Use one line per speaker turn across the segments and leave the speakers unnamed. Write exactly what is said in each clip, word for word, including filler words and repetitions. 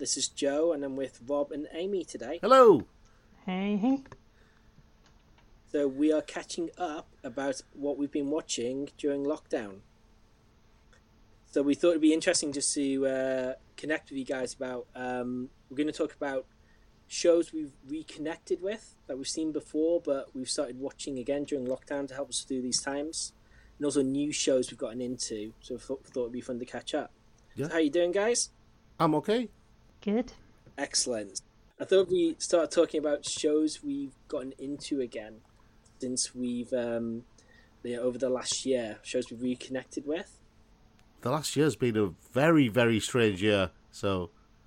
This is Joe, and I'm with Rob and Amy today.
Hello.
Hey, hey.
So we are catching up about what we've been watching during lockdown. So we thought it'd be interesting just to uh, connect with you guys about. Um, we're going to talk about shows we've reconnected with that we've seen before, but we've started watching again during lockdown to help us through these times, and also new shows we've gotten into. So we thought, thought it'd be fun to catch up.
Yeah.
So how you doing, guys?
I'm okay.
Good.
Excellent. I thought we start talking about shows we've gotten into again since we've um, you know, over the last year. Shows we've reconnected with.
The last year's been a very, very strange year. So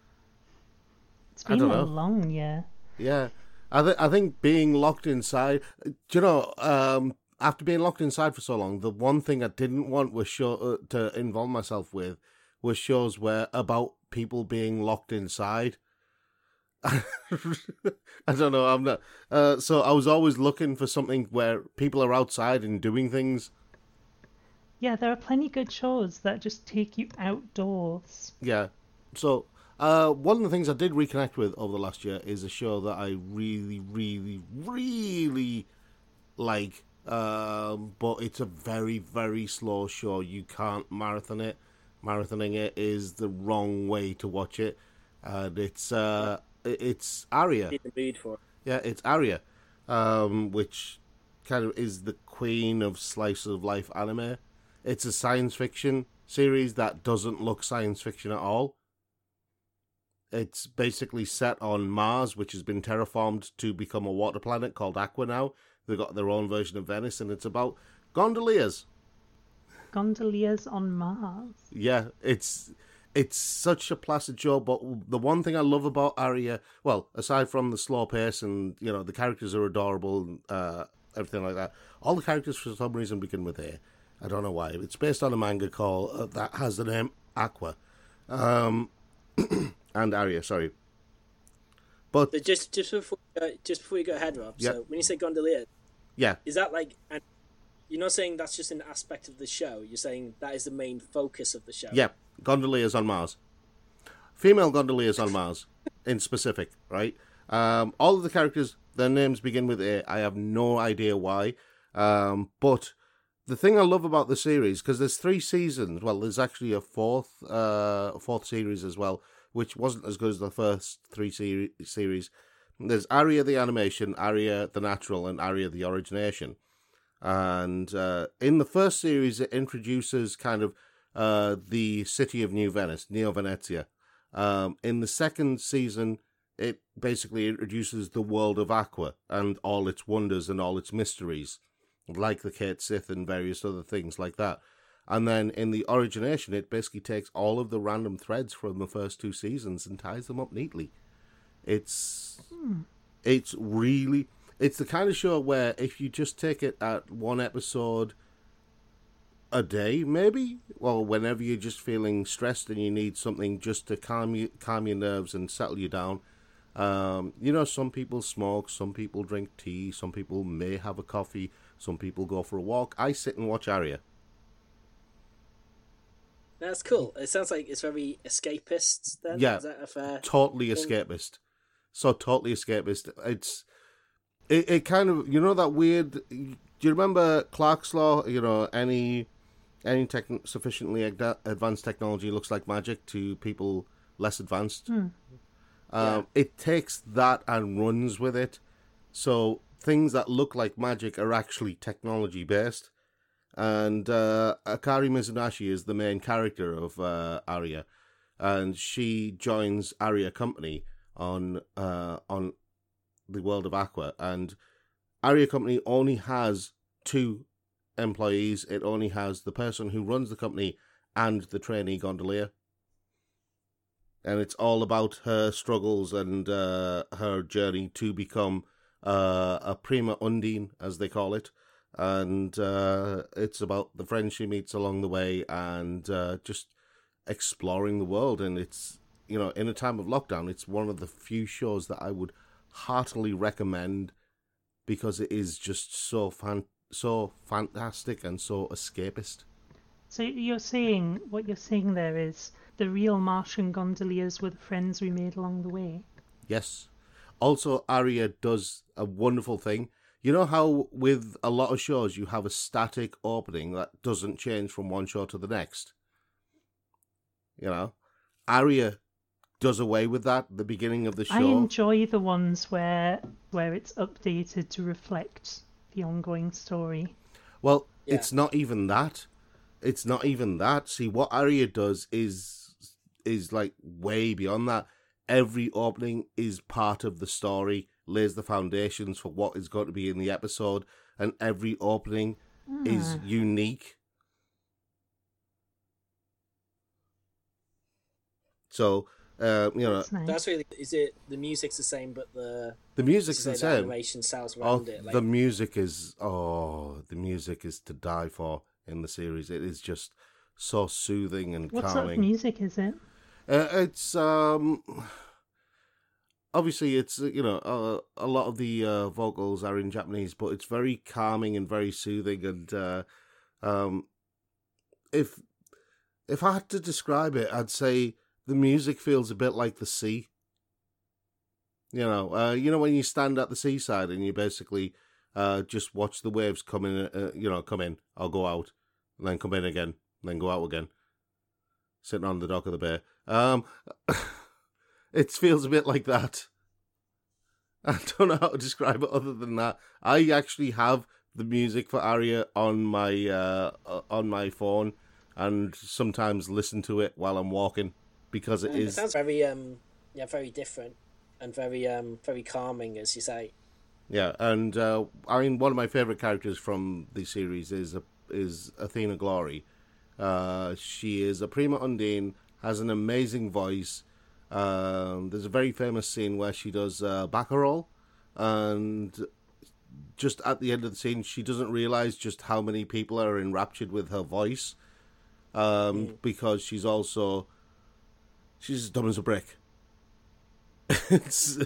It's
I
been
don't
a
know.
long year.
yeah, I th- I think being locked inside. Do you know? Um, after being locked inside for so long, the one thing I didn't want was show uh, to involve myself with was shows where about people being locked inside. I don't know. I'm not. Uh, so I was always looking for something where people are outside and doing things.
Yeah, there are plenty good shows that just take you outdoors.
Yeah. So uh, one of the things I did reconnect with over the last year is a show that I really, really, really like. Um, but it's a very, very slow show. You can't marathon it. Marathoning it is the wrong way to watch it. And it's uh, it's Aria.
Need the mood for it.
Yeah, it's Aria, um, which kind of is the queen of slice of life anime. It's a science fiction series that doesn't look science fiction at all. It's basically set on Mars, which has been terraformed to become a water planet called Aqua now. They've got their own version of Venice, and it's about gondoliers.
Gondoliers on Mars.
Yeah, it's it's such a placid show, but the one thing I love about Aria, well, aside from the slow pace and, you know, the characters are adorable and uh, everything like that, all the characters for some reason begin with A. I don't know why. It's based on a manga called uh, that has the name Aqua, um, and Aria. Sorry, but
So just just before uh, just before you go ahead, Rob.
Yeah.
So when you say gondolier,
yeah,
is that like? An, you're not saying that's just an aspect of the show. You're saying that is the main focus of the show.
yeah, gondoliers on Mars, female gondoliers on Mars, in specific, right? Um, all of the characters, their names begin with A. I have no idea why, um, but the thing I love about the series, because there's three seasons, well, there's actually a fourth, uh, fourth series as well, which wasn't as good as the first three seri- series. There's Aria the animation, Aria the natural, and Aria the origination. And uh, in the first series, it introduces kind of uh, the city of New Venice, Neo Venezia. Um, in the second season, it basically introduces the world of Aqua and all its wonders and all its mysteries, like the Kate Sith and various other things like that. And then in the origination, it basically takes all of the random threads from the first two seasons and ties them up neatly. It's
Hmm.
it's really it's the kind of show where if you just take it at one episode a day, maybe, well, whenever you're just feeling stressed and you need something just to calm you calm your nerves and settle you down. Um, you know, some people smoke, some people drink tea, some people may have a coffee, some people go for a walk. I sit and watch Aria.
That's cool. It sounds like it's very escapist. Then
Yeah.
is that a fair?
Totally
thing?
escapist. So totally escapist. It's it, it kind of, you know, that weird. Do you remember Clark's Law? You know, any any tech, sufficiently ad- advanced technology looks like magic to people less advanced.
Hmm.
Um, It takes that and runs with it. So things that look like magic are actually technology based. And uh, Akari Mizunashi is the main character of uh, Aria, and she joins Aria Company on uh, on the world of Aqua. And Aria Company only has two employees. It only has the person who runs the company and the trainee gondolier. And it's all about her struggles and uh, her journey to become uh, a prima undine, as they call it. And uh, it's about the friends she meets along the way and uh, just exploring the world. And it's, you know, in a time of lockdown, it's one of the few shows that I would heartily recommend because it is just so fan- so fantastic and so escapist.
So you're saying, what you're saying there is the real Martian gondoliers were the friends we made along the way.
Yes. Also, Arya does a wonderful thing. You know how with a lot of shows you have a static opening that doesn't change from one show to the next? You know? Arya does away with that at the beginning of the show.
I enjoy the ones where where it's updated to reflect the ongoing story.
Well,
Yeah.
it's not even that. It's not even that. See, what Arya does is is like way beyond that. Every opening is part of the story, lays the foundations for what is going to be in the episode, and every opening is
Ah.
unique. So, uh, you know,
That's nice.
That's really. Is it the music's the same, but the
the music's
say
the
the
same.
animation styles
Oh,
around it? Like,
the music is oh, the music is to die for in the series. It is just so soothing and
What sort of
calming.
music is it?
Uh, it's um, obviously it's uh, you know uh, a lot of the uh, vocals are in Japanese, but it's very calming and very soothing. And uh, um, if if I had to describe it, I'd say the music feels a bit like the sea. You know, uh, you know when you stand at the seaside and you basically uh, just watch the waves come in, uh, you know, come in or go out, and then come in again, and then go out again, sitting on the dock of the bay. Um, it feels a bit like that. I don't know how to describe it other than that. I actually have the music for Arya on my uh, on my phone, and sometimes listen to it while I'm walking because it
it
is.
sounds very um yeah very different and very um very calming, as you say.
Yeah, and uh, I mean, one of my favorite characters from the series is is Athena Glory. Uh, she is a prima undine, has an amazing voice. Um, there's a very famous scene where she does uh, Baccarat, and just at the end of the scene, she doesn't realize just how many people are enraptured with her voice, um, mm. because she's also she's as dumb as a brick. it's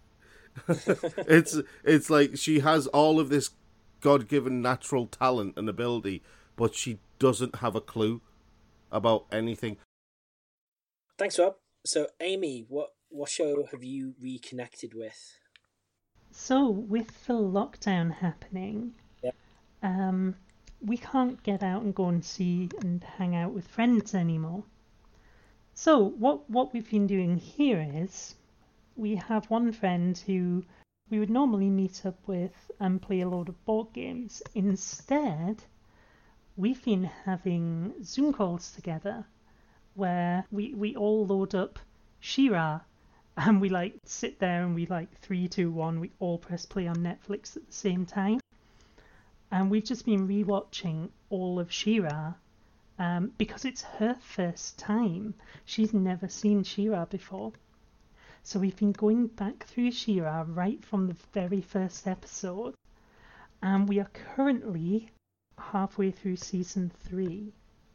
it's it's like she has all of this God-given natural talent and ability, but she doesn't have a clue about anything.
Thanks, Rob. So, Amy, what what show have you reconnected with?
So, with the lockdown happening,
yeah.
um, we can't get out and go and see and hang out with friends anymore. So, what what we've been doing here is we have one friend who we would normally meet up with and play a load of board games. Instead, we've been having Zoom calls together where we, we all load up She-Ra and we like sit there and we like three, two, one, we all press play on Netflix at the same time. And we've just been rewatching all of She-Ra um, because it's her first time. She's never seen She-Ra before. So we've been going back through She-Ra right from the very first episode, and we are currently halfway through season three.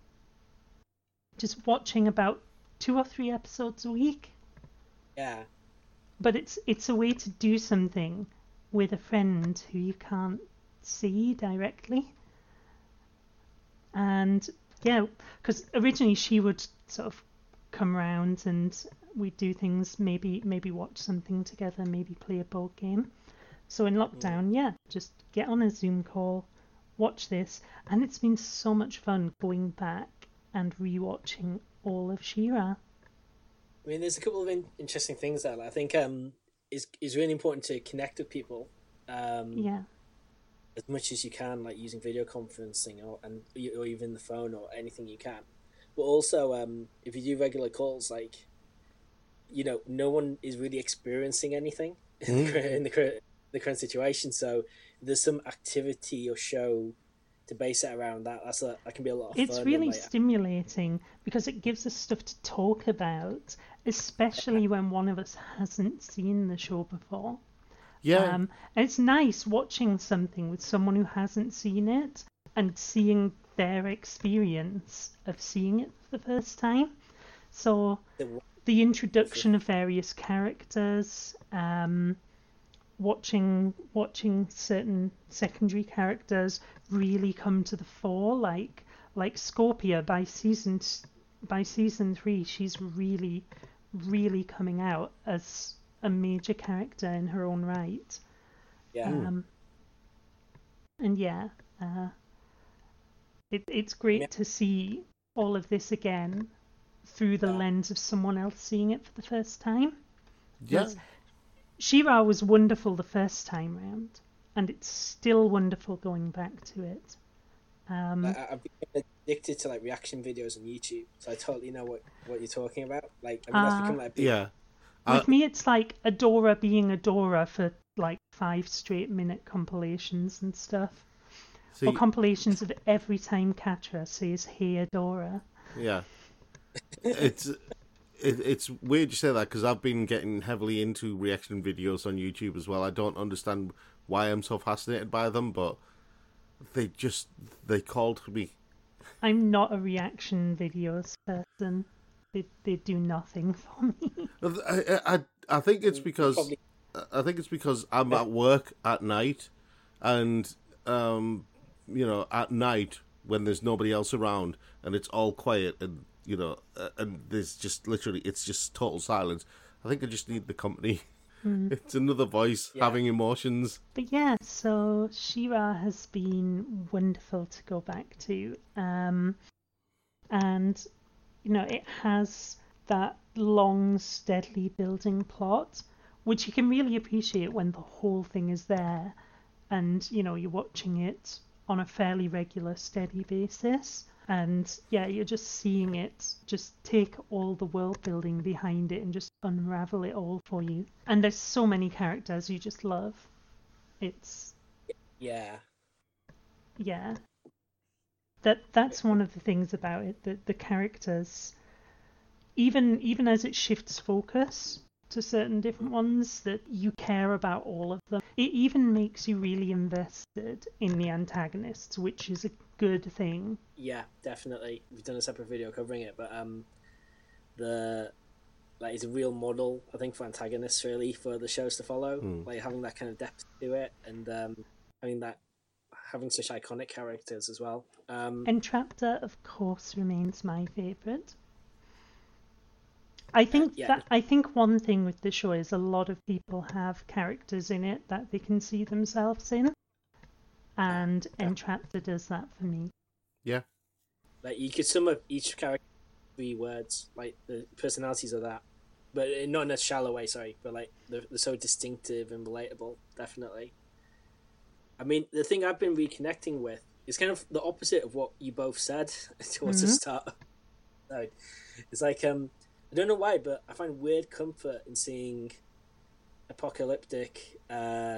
Just watching about two or three episodes a week.
Yeah.
But it's it's a way to do something with a friend who you can't see directly. And yeah, because originally she would sort of come round and we'd do things, maybe maybe watch something together, maybe play a board game. So in lockdown, yeah, just get on a Zoom call, watch this, and it's been so much fun going back and rewatching all of She-Ra.
I mean, there's a couple of in- interesting things there. I think um, it's, it's really important to connect with people. Um,
yeah.
As much as you can, like using video conferencing or and or even the phone or anything you can. But also, um, if you do regular calls, like, you know, no one is really experiencing anything mm. in, the, in the current the current situation. So there's some activity or show to base it around that. That's a, that can be a lot of
it's
fun.
It's really
like,
stimulating because it gives us stuff to talk about, especially when one of us hasn't seen the show before.
Yeah.
Um, and it's nice watching something with someone who hasn't seen it and seeing their experience of seeing it for the first time. So the introduction of various characters, um, watching watching certain secondary characters really come to the fore, like like Scorpia by season by season three, she's really, really coming out as a major character in her own right.
Yeah.
Um, and yeah, uh, it, it's great
Yeah.
to see all of this again through the
Yeah.
lens of someone else seeing it for the first time.
Yeah.
She-Ra was wonderful the first time round, and it's still wonderful going back to it. Um,
Like, I- I've been addicted to like reaction videos on YouTube, so I totally know what, what you're talking about. Like, I mean, that's
Uh,
become like a big,
Yeah.
with
Uh,
me, it's like Adora being Adora for like five straight minute compilations and stuff.
see,
Or compilations of every time Catra says, "Hey Adora."
yeah. It's it, it's weird you say that because I've been getting heavily into reaction videos on YouTube as well. I don't understand why I'm so fascinated by them, but they just they called me.
I'm not a reaction videos person. They they do nothing for me.
I I, I think it's because
Probably-
I think it's because I'm at work at night, and um, you know, at night when there's nobody else around and it's all quiet and you know, uh, and there's just literally it's just total silence. I think I just need the company.
Mm.
It's another voice
Yeah.
having emotions.
But yeah, so She-Ra has been wonderful to go back to. Um, and, you know, it has that long, steadily building plot, which you can really appreciate when the whole thing is there and, you know, you're watching it on a fairly regular, steady basis. And yeah, you're just seeing it just take all the world building behind it and just unravel it all for you. And there's so many characters you just love. It's
yeah.
yeah. That that's one of the things about it, that the characters, even even as it shifts focus to certain different ones, that you care about all of them. It even makes you really invested in the antagonists, which is a good thing.
Yeah, definitely. We've done a separate video covering it, but um, the like it's a real model, I think, for antagonists really for the shows to follow.
Mm.
Like having that kind of depth to it, and um, having that having such iconic characters as well. Um,
Entrapta, of course, remains my favourite. I think
yeah.
that I think one thing with the show is a lot of people have characters in it that they can see themselves in, and
Yeah.
Entrapta does that for me.
Yeah.
like you could sum up each character in three words, like the personalities of that, but not in a shallow way. Sorry, but like they're, they're so distinctive and relatable. Definitely. I mean, the thing I've been reconnecting with is kind of the opposite of what you both said towards the
Mhm.
start. So it's like um, I don't know why, but I find weird comfort in seeing apocalyptic uh,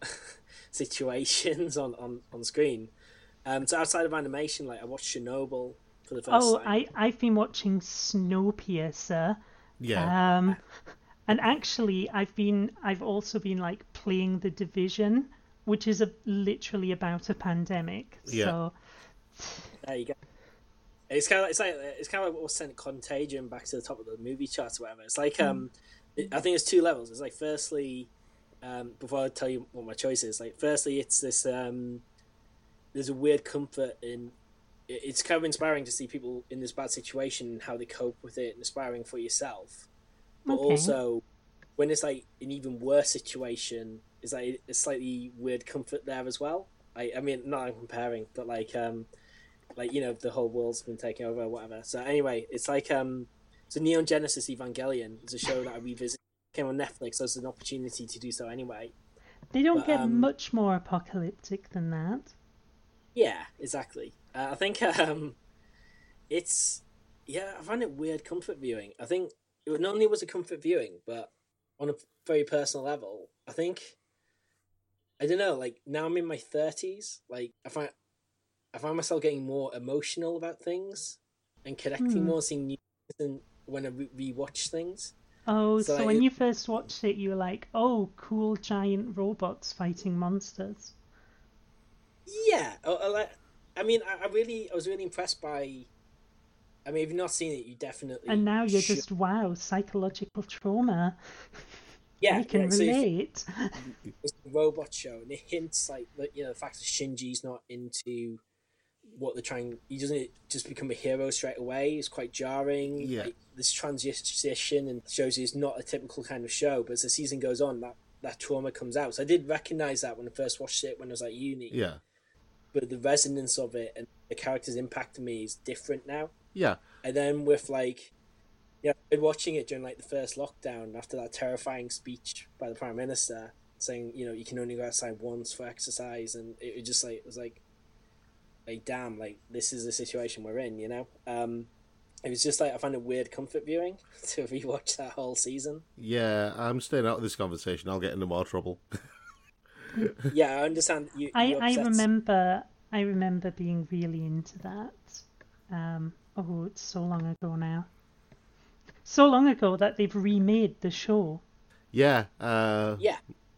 situations on, on, on screen. Um, so outside of animation, like I watched Chernobyl for the first
Oh,
time.
I I've been watching Snowpiercer.
Yeah.
Um, and actually, I've been I've also been like playing The Division, which is a, literally about a pandemic.
Yeah.
So
There you go. It's kind of it's like it's kind of like what sent Contagion back to the top of the movie charts or whatever. It's like um, it, I think it's two levels. It's like firstly, um, before I tell you what my choice is, like firstly, it's this um, there's a weird comfort in. it- It's kind of inspiring to see people in this bad situation and how they cope with it, and inspiring for yourself. But
Okay.
also, when it's like an even worse situation, it's like a slightly weird comfort there as well. I, I mean, not I'm comparing, but like um. like you know the whole world's been taken over or whatever. So anyway, it's like um, so Neon Genesis Evangelion is a show that I revisited. Came on Netflix, so it's an opportunity to do so anyway.
they don't
But,
get
um,
much more apocalyptic than that.
Yeah, exactly. Uh, I think um, it's yeah, I find it weird comfort viewing. I think it not only was a comfort viewing, but on a very personal level, I think I don't know. Like now I'm in my thirties, like I find I find myself getting more emotional about things and connecting
Hmm.
more, seeing new than when I re- rewatch things.
Oh,
So
so
I-
when you first watched it, you were like, "Oh, cool giant robots fighting monsters."
Yeah, I, I, like- I mean, I, I really, I was really impressed by. I mean, if you've not seen it, you definitely.
And now you're
should.
just, wow, psychological trauma.
yeah,
I can
yeah, so if-
relate.
it's a robot show, and it hints like that. You know, the fact that Shinji's not into what they're trying. He doesn't just become a hero straight away. It's quite jarring.
Yeah.
Like, this transition and shows you it's not a typical kind of show. But as the season goes on, that that trauma comes out. So I did recognize that when I first watched it when I was at uni.
Yeah.
But the resonance of it and the character's impact on me is different now.
Yeah.
And then with like, yeah, I've been watching it during like the first lockdown after that terrifying speech by the Prime Minister saying, you know, you can only go outside once for exercise, and it was just like it was like, like damn, like this is the situation we're in, you know. Um, it was just like I found it weird comfort viewing to rewatch that whole season.
Yeah, I'm staying out of this conversation. I'll get into more trouble.
Yeah, I understand. You,
I,
you're
I
upset.
remember I remember being really into that. Um, oh, it's so long ago now. So long ago that they've remade the show.
Yeah. Uh,
Yeah.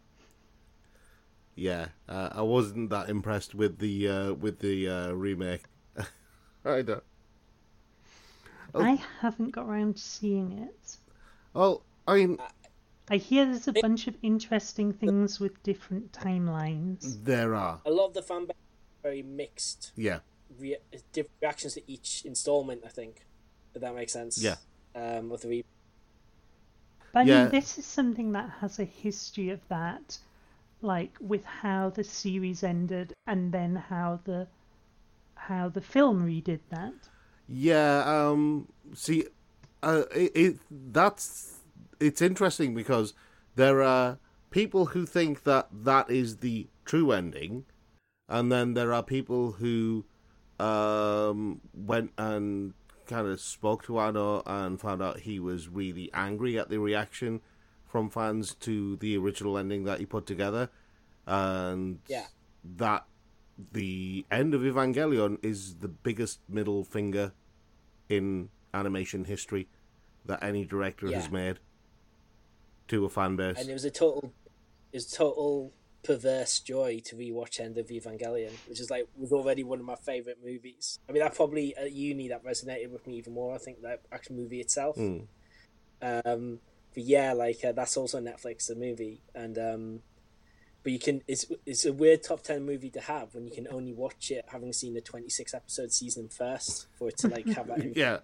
Yeah. Uh, I wasn't that impressed with the uh, with the uh, remake. I don't. Oh.
I haven't got around to seeing it.
Well, I mean,
I hear there's a bunch of interesting things with different timelines.
there are.
A lot of the fan base are very mixed.
Yeah.
Re- different reactions to each installment. I think, if that makes sense.
Yeah.
Um, with the re-
But I
Yeah.
mean, this is something that has a history of that, like with how the series ended and then how the how the film redid that.
Yeah. Um. See, uh, it, it that's it's interesting because there are people who think that that is the true ending, and then there are people who um went and kind of spoke to Anno and found out he was really angry at the reaction from fans to the original ending that he put together, and
Yeah.
that the end of Evangelion is the biggest middle finger in animation history that any director
Yeah.
has made to a fan base.
and it was a total, it was total perverse joy to rewatch End of Evangelion, which is like was already one of my favorite movies. I mean, that probably at uni that resonated with me even more. I think that actual movie itself.
Mm.
Um, but yeah, like uh, that's also Netflix, the movie, and um, but you can it's it's a weird top ten movie to have when you can only watch it having seen the twenty-six episode season first for it to like have that.
Yeah.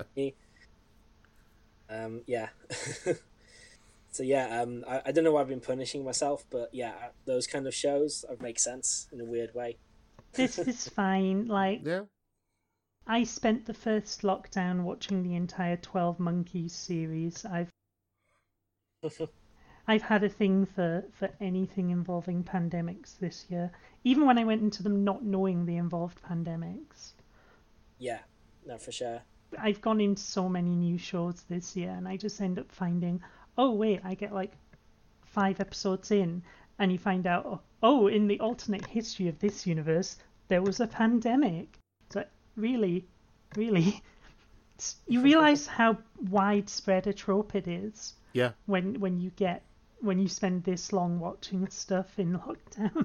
Um. Yeah. So yeah, um, I, I don't know why I've been punishing myself, but yeah, those kind of shows uh, make sense in a weird way.
This is fine. Like,
Yeah.
I spent the first lockdown watching the entire twelve Monkeys series. I've I've had a thing for, for anything involving pandemics this year, even when I went into them not knowing they involved pandemics.
Yeah, no, for sure.
I've gone into so many new shows this year, and I just end up finding, oh wait, I get like five episodes in, and you find out, oh, in the alternate history of this universe, there was a pandemic. So really, really, you realize how widespread a trope it is.
Yeah.
When when you get when you spend this long watching stuff in lockdown.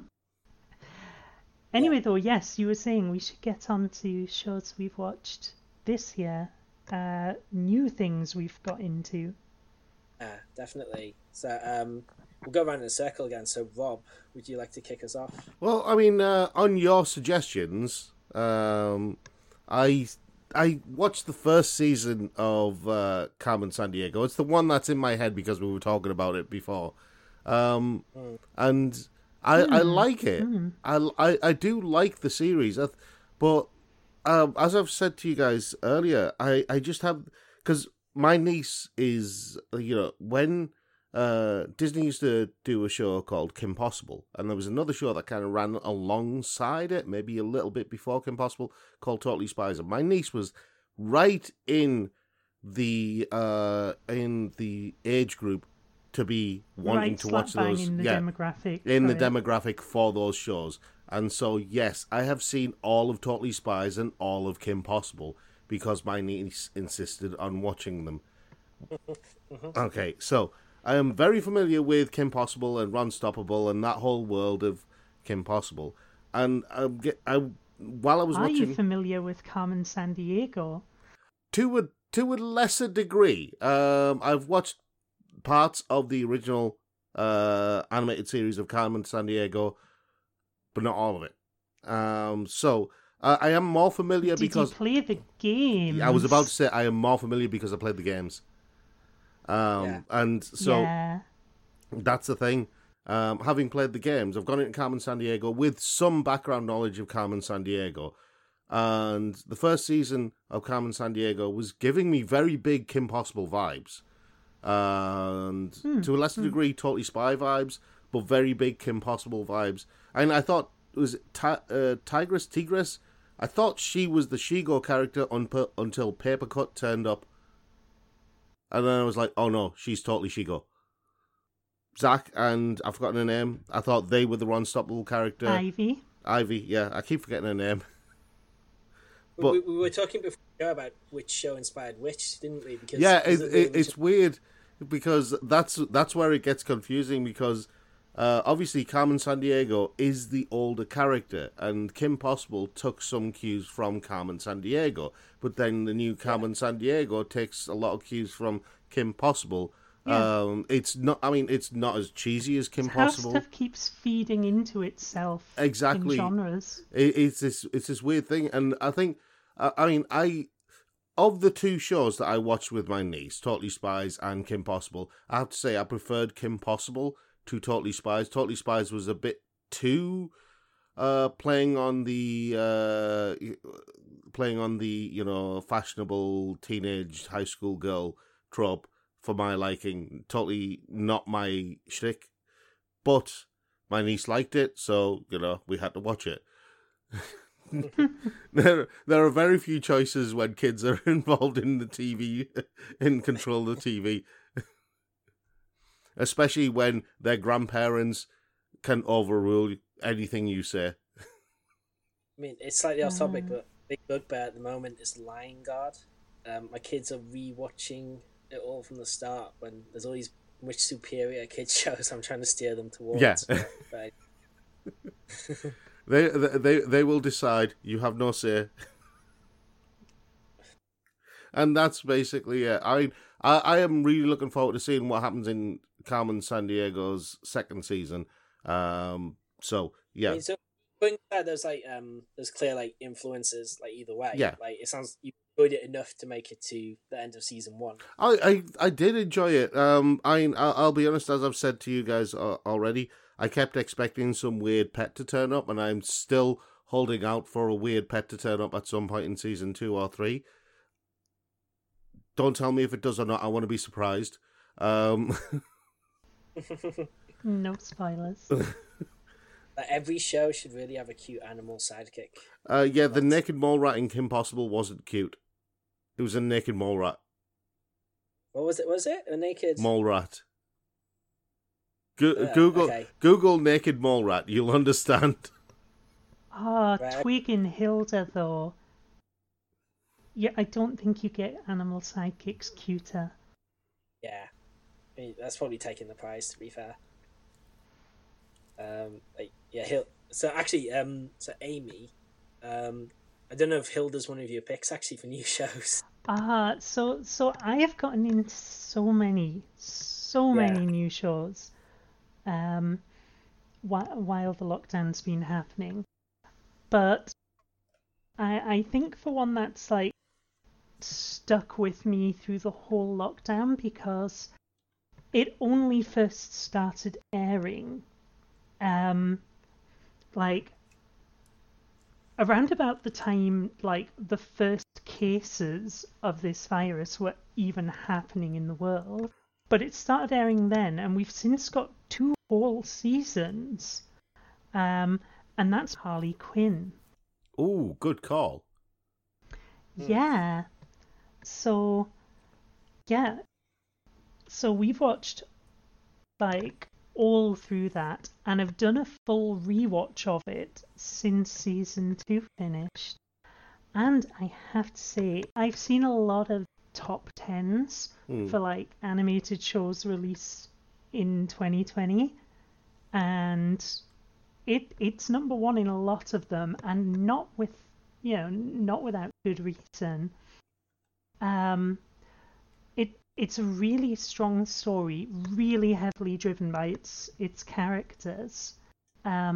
Anyway,
Yeah.
though, yes, you were saying we should get on to shows we've watched this year, uh, new things we've got into.
Yeah, definitely. So um, we'll go around in a circle again. So Rob, would you like to kick us off?
Well, I mean, uh, on your suggestions, um, I I watched the first season of uh, Carmen Sandiego. It's the one that's in my head because we were talking about it before, um,
Mm.
and I I
Mm.
like it.
Mm.
I, I I do like the series, I th- but um, as I've said to you guys earlier, I I just have because my niece is you know when. Uh, Disney used to do a show called Kim Possible, and there was another show that kind of ran alongside it, maybe a little bit before Kim Possible, called Totally Spies. And my niece was right in the uh in the age group to be wanting
Right
to
slap
watch
bang
those,
in the
yeah,
demographic.
in the
for it.
demographic for those shows. And so, yes, I have seen all of Totally Spies and all of Kim Possible because my niece insisted on watching them. Okay, so I am very familiar with Kim Possible and Ron Stoppable and that whole world of Kim Possible. And I, get, I while I was
Are
watching,
you familiar with Carmen Sandiego?
to a to a lesser degree, um, I've watched parts of the original uh, animated series of Carmen Sandiego, but not all of it. Um, so Uh, I am more familiar
Did
because
you play the game?
I was about to say I am more familiar because I played the games. Um,
Yeah.
and so
Yeah.
that's the thing. Um, having played the games, I've gone into Carmen Sandiego with some background knowledge of Carmen Sandiego. And the first season of Carmen Sandiego was giving me very big Kim Possible vibes. And
Hmm.
to a lesser
Hmm.
degree, Totally Spy vibes, but very big Kim Possible vibes. And I thought, it was Ti- uh, Tigress, Tigress? I thought she was the Shigo character un- until Papercut turned up. And then I was like, oh no, she's totally Shigo. Zack and I've forgotten her name. I thought they were the Unstoppable character.
Ivy.
Ivy, yeah, I keep forgetting her name.
But we, we were talking before about which show inspired which, didn't we? Because
yeah, it,
it
it, it's weird because that's that's where it gets confusing because uh, obviously Carmen Sandiego is the older character and Kim Possible took some cues from Carmen Sandiego, but then the new Carmen yeah. Sandiego takes a lot of cues from Kim Possible. Yeah. Um, it's not. I mean, it's not as cheesy as Kim
it's how
Possible.
Stuff keeps feeding into itself.
Exactly.
In genres.
It, it's this. It's this weird thing, and I think. Uh, I mean, I of the two shows that I watched with my niece, Totally Spies and Kim Possible. I have to say, I preferred Kim Possible to Totally Spies. Totally Spies was a bit too uh, playing on the uh, playing on the you know fashionable teenage high school girl trope. For my liking, totally not my shtick, but my niece liked it, so you know we had to watch it. there, there are very few choices when kids are involved in the T V, in control of the T V, especially when their grandparents can overrule anything you say.
I mean, it's slightly off topic, but big bugbear at the moment is Lion Guard. Um, my kids are re-watching it all from the start when there's all these much superior kids shows I'm trying to steer them towards.
Yeah.
But, but...
they, they they will decide. You have no say. And that's basically it. I, I I am really looking forward to seeing what happens in Carmen Sandiego's second season. Um. So yeah.
I mean, so there's like um there's clear like influences like either way.
Yeah.
Like it sounds you enjoyed it enough to make it to the end of season one.
I, I, I did enjoy it. Um, I I'll be honest, as I've said to you guys already, I kept expecting some weird pet to turn up, and I'm still holding out for a weird pet to turn up at some point in season two or three. Don't tell me if it does or not. I want to be surprised. Um,
no spoilers.
Every show should really have a cute animal sidekick.
Uh, yeah, the naked mole rat in Kim Possible wasn't cute. It was a naked mole rat.
What was it? Was it a naked
mole rat? Go-
uh,
Google
okay.
Google naked mole rat. You'll understand.
Ah, oh,
right.
Twig and Hilda though. Yeah, I don't think you get animal sidekicks cuter.
Yeah, I mean, that's probably taking the prize. To be fair. Um, like, yeah, Hil- so actually, um, so Amy, um, I don't know if Hilda's one of your picks actually for new shows.
Ah, uh, so so I have gotten into so many, so
Yeah.
many new shows, um, while while the lockdown's been happening, but I I think for one that's like stuck with me through the whole lockdown because it only first started airing. Um, like around about the time like the first cases of this virus were even happening in the world, but it started airing then, and we've since got two whole seasons, um, and that's Harley Quinn.
Ooh, good call.
Yeah. So, yeah. So we've watched like all through that, and I've done a full rewatch of it since season two finished. And I have to say, I've seen a lot of top tens
Mm.
for like animated shows released in twenty twenty, and it it's number one in a lot of them, and not with you know not without good reason. Um, it it's a really strong story, really heavily driven by its its characters. Um,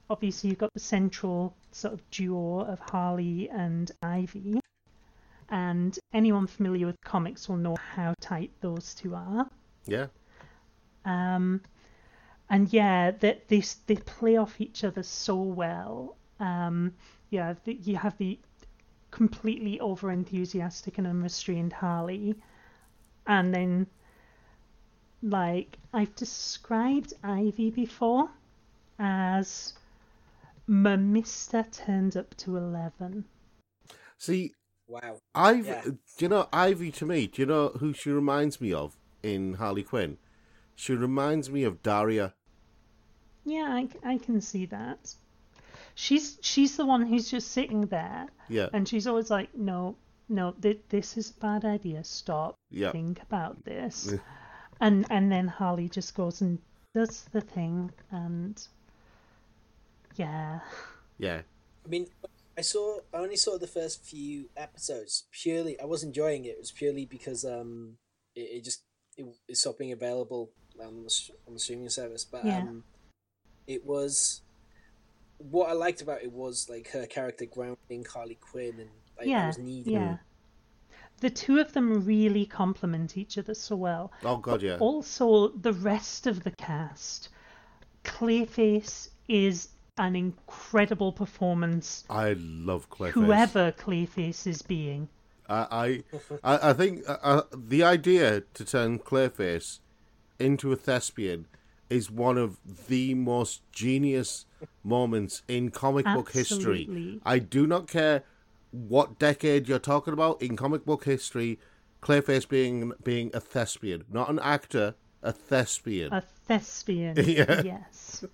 obviously you've got the central sort of duo of Harley and Ivy, and anyone familiar with comics will know how tight those two are.
Yeah.
Um, and yeah, that they, they play off each other so well. Um, yeah, the, you have the completely over-enthusiastic and unrestrained Harley, and then, like, I've described Ivy before as my mister turned up to eleven.
See,
Wow.
Ivy,
Yeah.
do you know Ivy to me? Do you know who she reminds me of in Harley Quinn? She reminds me of Daria.
Yeah, I, I can see that. She's she's the one who's just sitting there,
Yeah.
and she's always like, no, no, th- this is a bad idea. Stop.
Yeah.
Think about this. and and then Harley just goes and does the thing, and yeah.
Yeah.
I mean, I saw. I only saw the first few episodes. Purely, I was enjoying it. It was purely because um, it, it just it, it stopped being available on the, on the streaming service. But
Yeah.
um, it was what I liked about it was like her character grounding Harley Quinn, and like, that
Yeah,
was needed.
yeah. The two of them really complement each other so well.
Oh God,
But
yeah.
also, the rest of the cast, Clayface is an incredible performance.
I love Clayface.
Whoever Clayface is being.
I, I, I I think uh, uh, the idea to turn Clayface into a thespian is one of the most genius moments in comic book history.
Absolutely.
I do not care what decade you're talking about in comic book history. Clayface being being a thespian, not an actor, a thespian.
A thespian.
Yeah.
Yes.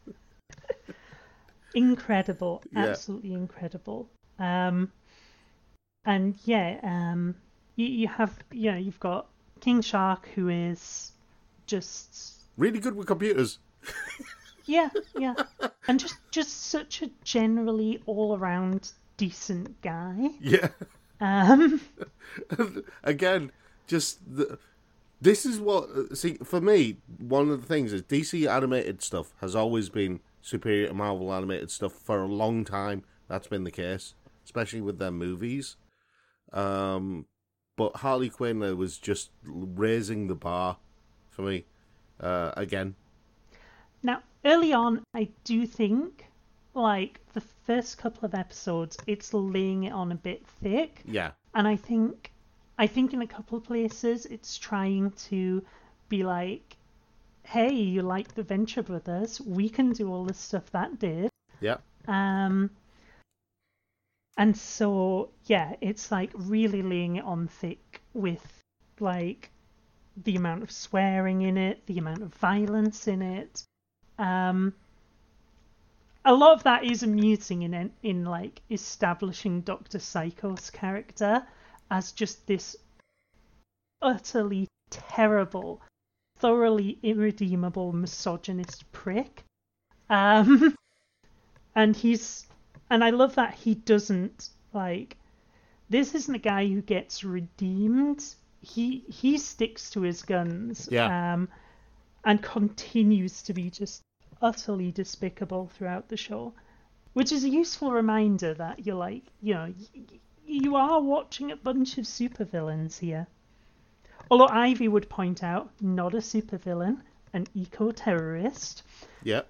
Incredible.
Yeah.
Absolutely incredible. Um, and yeah, um, you, you have, you know, you've got King Shark, who is just,
Really good with computers.
yeah, yeah. And just, just such a generally all-around decent guy.
Yeah.
Um,
Again, just the, this is what see for me. One of the things is D C animated stuff has always been superior to Marvel animated stuff for a long time. That's been the case, especially with their movies. Um, but Harley Quinn uh, was just raising the bar for me uh, again.
Now, early on, I do think, like, the first couple of episodes, it's laying it on a bit thick.
Yeah,
And I think, I think in a couple of places, it's trying to be like, hey, you like the Venture Brothers? We can do all the stuff that did.
yeah,
Um, and so, yeah, it's like really laying it on thick with, like, the amount of swearing in it, the amount of violence in it. Um, a lot of that is amusing in in like establishing Doctor Psycho's character as just this utterly terrible, thoroughly irredeemable misogynist prick. Um, and he's and I love that he doesn't like. This isn't a guy who gets redeemed. He he sticks to his guns.
Yeah.
Um, and continues to be just utterly despicable throughout the show, which is a useful reminder that you're like, you know, y- you are watching a bunch of supervillains here. Although Ivy would point out, not a supervillain, an eco-terrorist.
yeah.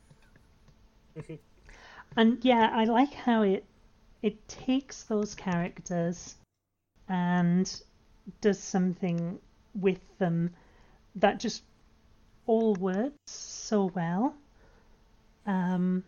And yeah, I like how it it takes those characters and does something with them that just all works so well. Um,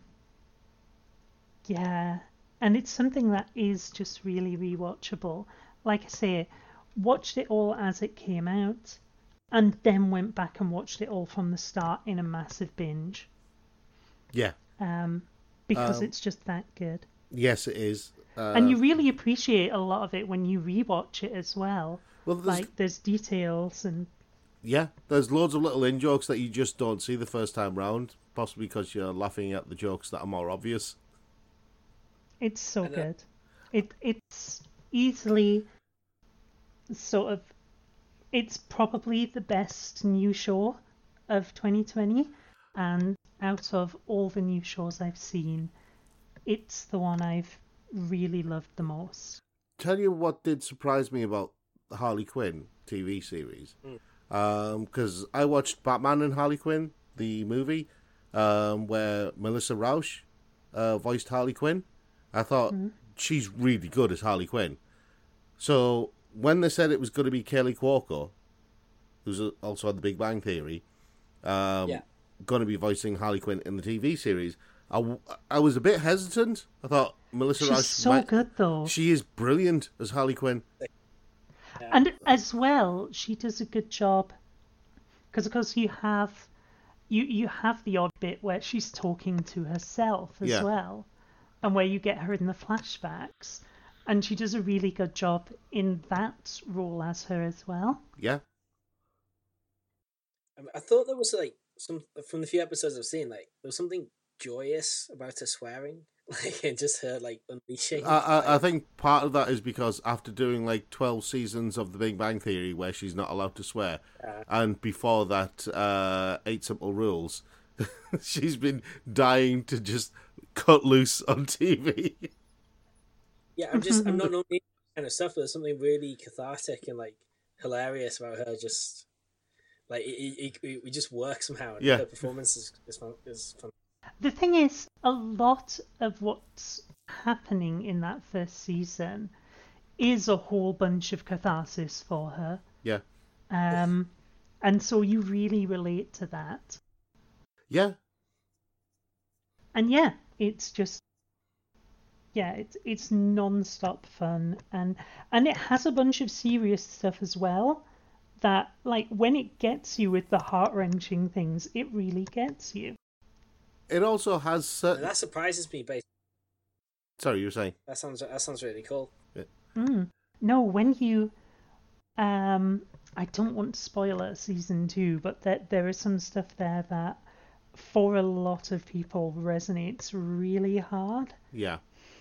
yeah, and it's something that is just really rewatchable. Like I say, watched it all as it came out, and then went back and watched it all from the start in a massive binge.
Yeah.
Um, because
Um,
it's just that good.
Yes, it is. Uh,
And you really appreciate a lot of it when you rewatch it as well.
well, there's,
Like, there's details and
yeah, there's loads of little in jokes that you just don't see the first time round, possibly because you're laughing at the jokes that are more obvious.
it's so
And, uh,
good. It It's easily sort of... It's probably the best new show of twenty twenty. And out of all the new shows I've seen, it's the one I've really loved the most.
Tell you what did surprise me about the Harley Quinn T V series. Because um, I watched Batman and Harley Quinn, the movie, um, where Melissa Rauch uh, voiced Harley Quinn. I thought mm-hmm. she's really good as Harley Quinn. So when they said it was going to be Kaley Cuoco, who's also on The Big Bang Theory, um, yeah. going to be voicing Harley Quinn in the T V series, I, I was a bit hesitant. I thought Melissa Rauch...
She's so
might,
good, though.
She is brilliant as Harley Quinn.
And as well, she does a good job. Because, of course, you have, you, you have the odd bit where she's talking to herself as yeah. well. And where you get her in the flashbacks. And she does a really good job in that role as her as well.
Yeah.
I thought there was, like, some from the few episodes I've seen, like, there was something joyous about her swearing. Like, and just her, like, unleashing.
I, I, I think part of that is because after doing, like, twelve seasons of The Big Bang Theory where she's not allowed to swear, uh, and before that, uh, Eight Simple Rules, she's been dying to just cut loose on T V.
Yeah, I'm just, I'm not normally kind of stuff, but there's something really cathartic and, like, hilarious about her just, like, it, it, it, it just works somehow. And
yeah.
her performance is, is fun. Is fun.
The thing is, a lot of what's happening in that first season is a whole bunch of catharsis for her.
Yeah.
Um, and so you really relate to that.
Yeah.
And yeah, it's just, yeah, it's it's non-stop fun, and and it has a bunch of serious stuff as well. That, like, when it gets you with the heart-wrenching things, it really gets you.
It also has certain...
That surprises me, basically.
Sorry, you were saying?
That sounds that sounds really cool.
Yeah.
Mm. No, when you... Um, I don't want to spoil it, season two, but there, there is some stuff there that, for a lot of people, resonates really hard.
Yeah.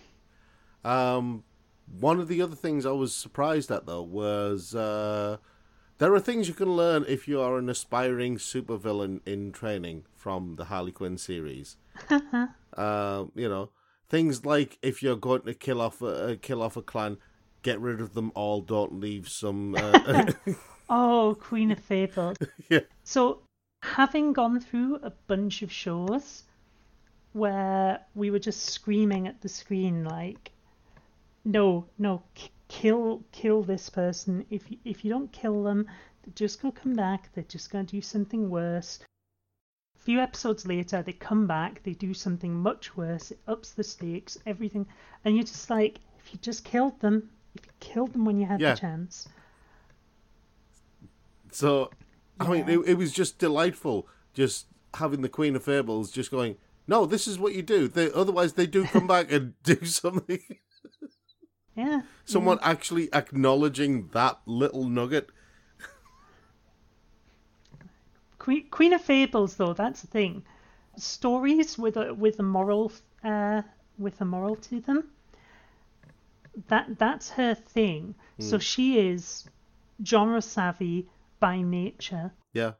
Um, one of the other things I was surprised at, though, was... Uh, there are things you can learn if you are an aspiring supervillain in training from the Harley Quinn series. uh, you know, things like if you're going to kill off a uh, kill off a clan, get rid of them all. Don't leave some. Uh...
oh, Queen of Fables.
Yeah.
So, having gone through a bunch of shows where we were just screaming at the screen like, "No, no." Kill, kill this person. If you, if you don't kill them, they're just gonna come back. They're just gonna do something worse. A few episodes later, they come back. They do something much worse. It ups the stakes. Everything, and you're just like, if you just killed them, if you killed them when you had
yeah.
the chance.
So,
yeah.
I mean, it, it was just delightful, just having the Queen of Fables just going, no, this is what you do. They, otherwise, they do come back and do something.
Yeah.
Someone
yeah.
actually acknowledging that little nugget.
Queen, Queen of Fables, though, that's the thing. Stories with a with a moral, uh, with a moral to them. That that's her thing. Mm. So she is genre savvy by nature.
Yeah.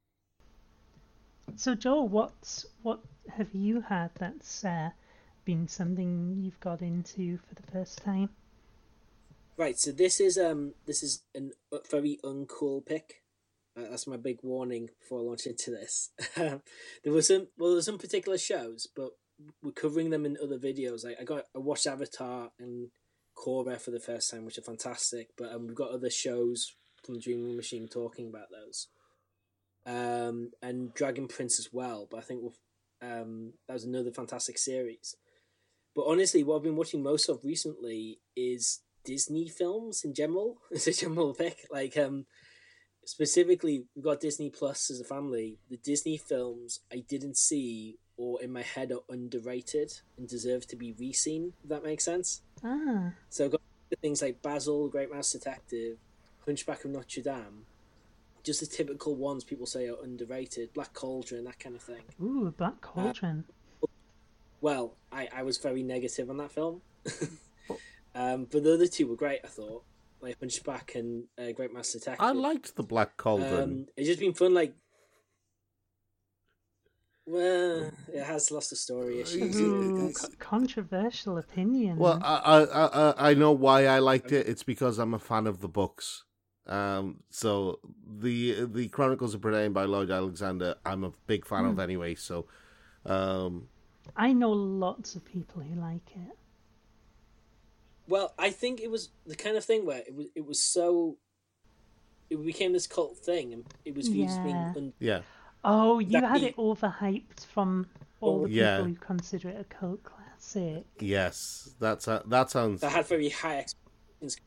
So Joe, what's what have you had that's uh, been something you've got into for the first time?
Right, so this is um this is a very uncool pick. Uh, that's my big warning before I launch into this. there was some well, there were some particular shows, but we're covering them in other videos. Like I got I watched Avatar and Korra for the first time, which are fantastic. But um, we've got other shows from Dreaming Machine talking about those, um, and Dragon Prince as well. But I think we'll, um, that was another fantastic series. But honestly, what I've been watching most of recently is Disney films in general. It's a general pick. Like, um, specifically, we've got Disney Plus as a family. The Disney films I didn't see or in my head are underrated and deserve to be re-seen, if that makes sense.
Ah.
So I've got things like Basil, Great Mouse Detective, Hunchback of Notre Dame. Just the typical ones people say are underrated. Black Cauldron, that kind of thing.
Ooh, Black Cauldron.
Uh, well, I, I was very negative on that film. um, but the other two were great, I thought. Like Hunchback and uh, Great Mouse Detective.
I liked the Black Cauldron.
Um, it's just been fun, like... Well, it has lots of story issues.
Ooh, co- controversial opinion.
Well, I, I I I know why I liked it. It's because I'm a fan of the books. Um, so the the Chronicles of Brennan by Lloyd Alexander, I'm a big fan mm. of anyway. So, um,
I know lots of people who like it.
Well, I think it was the kind of thing where it was it was so. It became this cult thing, and it was viewed
yeah.
as being un-
yeah.
Oh, you had it overhyped from all the people
yeah.
who consider it a cult classic.
Yes, that's a, that sounds.
That had very high expectations.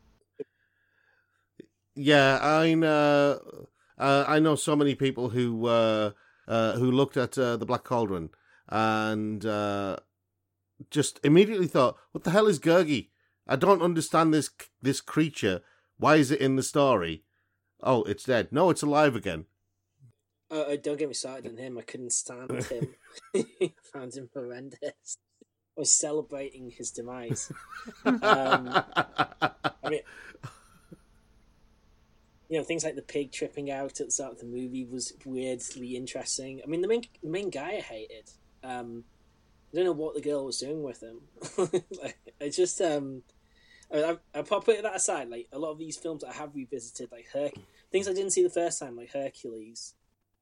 Yeah, I know. Uh, I know so many people who uh, uh, who looked at uh, the Black Cauldron and uh, just immediately thought, "What the hell is Gurgi? I don't understand this this creature. Why is it in the story? Oh, it's dead. No, it's alive again."
Uh, don't get me started on him. I couldn't stand him. Found him horrendous. I was celebrating his demise. um, I mean, you know, things like the pig tripping out at the start of the movie was weirdly interesting. I mean, the main the main guy I hated. Um, I don't know what the girl was doing with him. like, I just um, I mean, I, I put that aside. Like a lot of these films I have revisited, like Her- things I didn't see the first time, like Hercules.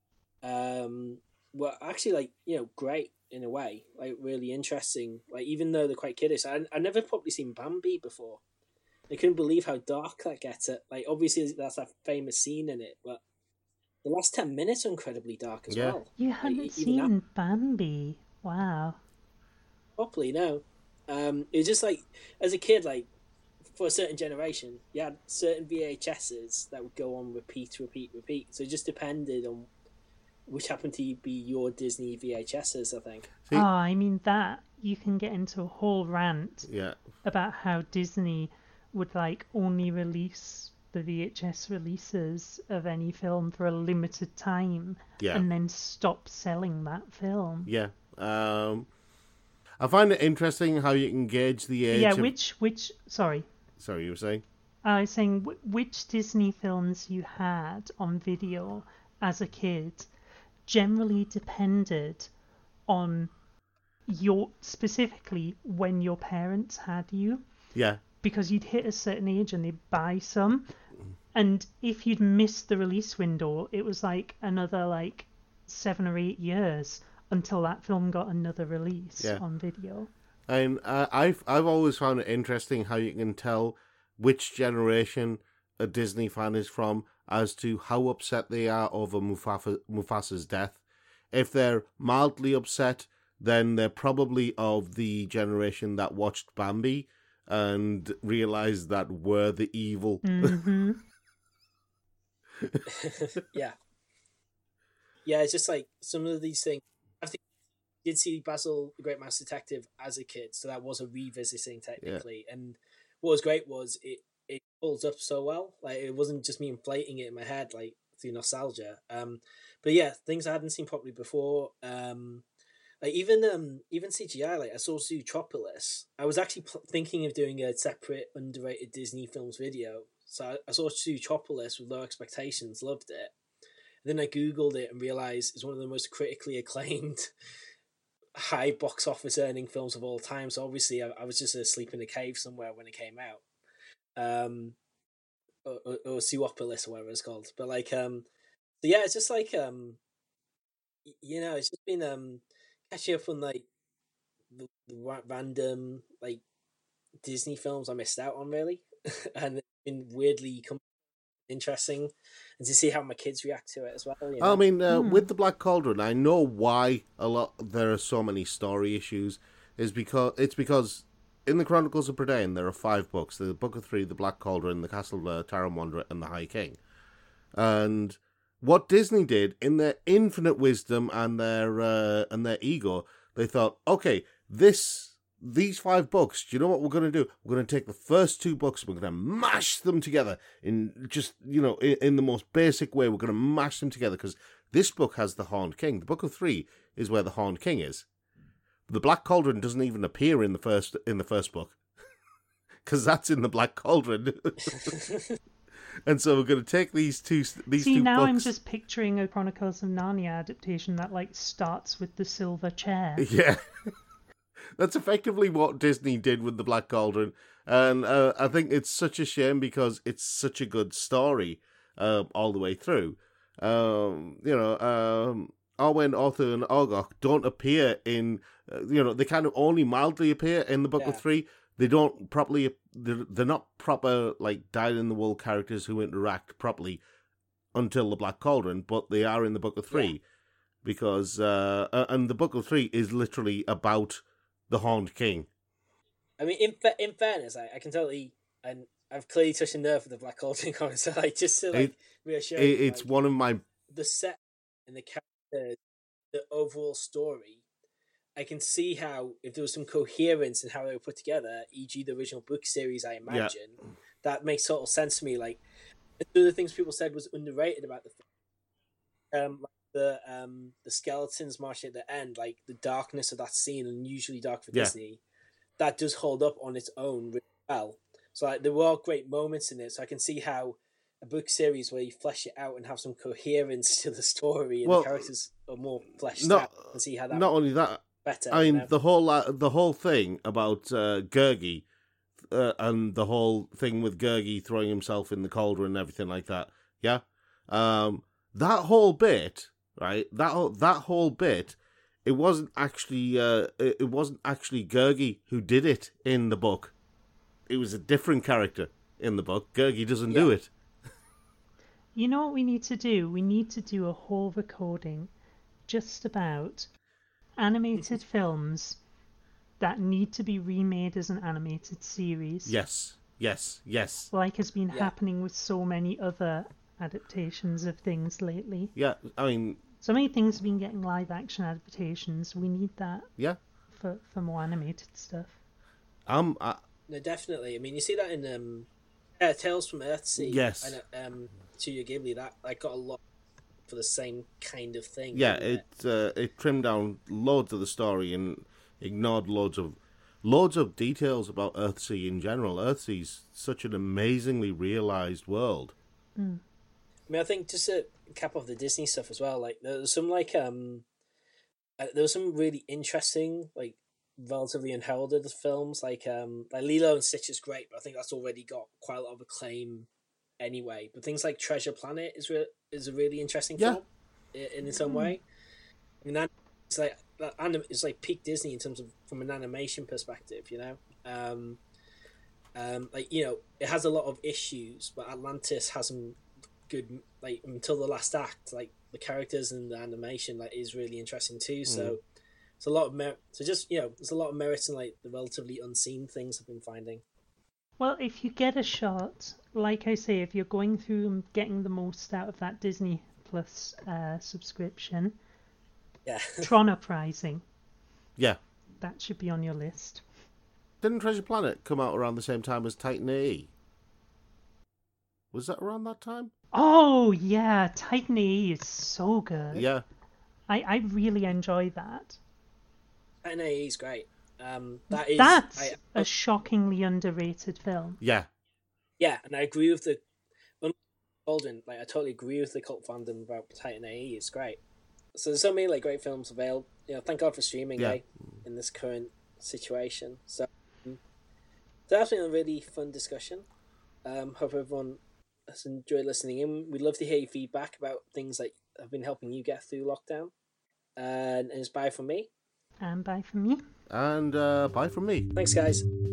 Um, were actually like you know great in a way, like really interesting. Like even though they're quite kiddish, I I never probably seen Bambi before. I couldn't believe how dark that gets it. Like obviously that's a famous scene in it, but the last ten minutes are incredibly dark as
yeah.
well.
You hadn't
like,
seen that... Bambi? Wow.
Properly no. Um, it was just like as a kid, like for a certain generation, you had certain V H S's that would go on repeat, repeat, repeat. So it just depended on which happened to be your Disney V H S's, I think.
See? Oh, I mean that you can get into a whole rant
yeah.
about how Disney would like only release the V H S releases of any film for a limited time
yeah.
and then stop selling that film.
Yeah. Um, I find it interesting how you can gauge the age
Yeah,
of...
which, which, sorry.
Sorry, you were saying?
I was saying which Disney films you had on video as a kid generally depended on your specifically when your parents had you.
Yeah.
Because you'd hit a certain age and they'd buy some. And if you'd missed the release window, it was like another like seven or eight years until that film got another release
yeah.
on video.
And uh, I've I've always found it interesting how you can tell which generation a Disney fan is from as to how upset they are over Mufasa, Mufasa's death. If they're mildly upset, then they're probably of the generation that watched Bambi and realized that we're the evil.
Mm-hmm.
yeah. Yeah, it's just like some of these things. I think I did see Basil the Great Mouse Detective as a kid, so that was a revisiting technically. Yeah. And what was great was it it holds up so well. Like it wasn't just me inflating it in my head like through nostalgia. Um, but yeah, things I hadn't seen properly before. Um, like even um even C G I. Like I saw Zootropolis. I was actually pl- thinking of doing a separate underrated Disney films video. So I, I saw Zootropolis with low expectations, loved it. And then I googled it and realized it's one of the most critically acclaimed high box office earning films of all time. So obviously I, I was just asleep in a cave somewhere when it came out. Um, or, or, or Zoopolis or whatever it's called. But like, um, so yeah, it's just like, um, you know, it's just been um, catching up on like the, the random like Disney films I missed out on really, and it's been weirdly com- interesting, and to see how my kids react to it as well. You know?
I mean, uh,
hmm.
with the Black Cauldron, I know why a lot there are so many story issues. Is because it's because in the Chronicles of Brennan there are five books: the Book of Three, the Black Cauldron, the Castle of uh, Taron and the High King. And what Disney did, in their infinite wisdom and their uh, and their ego, they thought, okay, this. These five books, do you know what we're going to do? We're going to take the first two books, we're going to mash them together in just, you know, in, in the most basic way. We're going to mash them together because this book has the Horned King. The Book of Three is where the Horned King is. The Black Cauldron doesn't even appear in the first in the first book because that's in the Black Cauldron. And so we're going to take these two these
See,
two
now
books.
I'm just picturing a Chronicles of Narnia adaptation that like starts with the silver chair.
Yeah. That's effectively what Disney did with the Black Cauldron. And uh, I think it's such a shame because it's such a good story uh, all the way through. Um, you know, um, Arwen, Arthur, and Argok don't appear in, uh, you know, they kind of only mildly appear in the Book
Yeah.
of Three. They don't properly, they're, they're not proper, like, dyed-in-the-wool characters who interact properly until the Black Cauldron, but they are in the Book of Three.
Yeah.
Because, uh, and the Book of Three is literally about the Horned King.
I mean, in fa- in fairness, I, I can totally, and I've clearly touched a nerve with the Black Cauldron comment, so like just to like
It-
reassure
It,
you,
it's
like,
one of my
the set and the character, the overall story. I can see how if there was some coherence in how they were put together, for example, the original book series, I imagine that makes total sense to me. Like one of the things people said was underrated about the film, um, like the um the skeletons marching at the end, like the darkness of that scene, unusually dark for
Yeah.
Disney, that does hold up on its own really well. So like there were great moments in it. So I can see how a book series where you flesh it out and have some coherence to the story and
Well,
the characters are more fleshed
not-
out, and see how that
not only that.
better.
I
you
mean,
know?
the whole uh, the whole thing about uh, Gurgi uh, and the whole thing with Gurgi throwing himself in the cauldron and everything like that. Yeah, um, that whole bit, right? That whole, that whole bit, it wasn't actually uh, it it wasn't actually Gurgi who did it in the book. It was a different character in the book. Gurgi doesn't do
Yeah.
it.
You know what we need to do? We need to do a whole recording just about animated films that need to be remade as an animated series.
Yes, yes, yes.
Like has been
Yeah.
happening with so many other adaptations of things lately.
Yeah, I mean,
So many things have been getting live action adaptations. We need that
yeah.
for, for more animated stuff.
Um, I,
No, definitely. I mean, you see that in um, uh, Tales from Earthsea.
Yes.
And um, Studio Ghibli, that like got a lot for the same kind of thing.
yeah,
didn't
it uh, it trimmed down loads of the story and ignored loads of loads of details about Earthsea in general. Earthsea's such an amazingly realized world.
I mean, I think just to cap off the Disney stuff as well, like there was some like um, uh, there was some really interesting like relatively unheralded films, like um, like Lilo and Stitch is great, but I think that's already got quite a lot of acclaim anyway. But things like Treasure Planet is re- is a really interesting
Yeah.
film in, in its own way. I mean, that it's like that anim- it's like peak Disney in terms of from an animation perspective, you know. Um, um, like you know, it has a lot of issues, but Atlantis has some good like until the last act. Like the characters and the animation, like is really interesting too. So it's a lot of merit. So just you know, there's a lot of merit in like the relatively unseen things I've been finding.
Well, if you get a shot, like I say, if you're going through and getting the most out of that Disney Plus uh, subscription,
Yeah,
Tron Uprising,
Yeah.
that should be on your list.
Didn't Treasure Planet come out around the same time as Titan A E? Was that around that time?
Oh, yeah, Titan A E is so good.
Yeah.
I, I really enjoy that.
Titan A E is great. Um, that is
That's
I,
a shockingly underrated film.
Yeah.
yeah, and I agree with the Golden. Like I totally agree with the cult fandom about Titan A E. It's great. So there's so many like great films available. You know, thank God for streaming,
Yeah.
eh, in this current situation. So um, that's been a really fun discussion. Um, hope everyone has enjoyed listening in. We'd love to hear your feedback about things that have been helping you get through lockdown. And, and it's bye from me.
And bye from me.
And uh, bye from me.
Thanks, guys.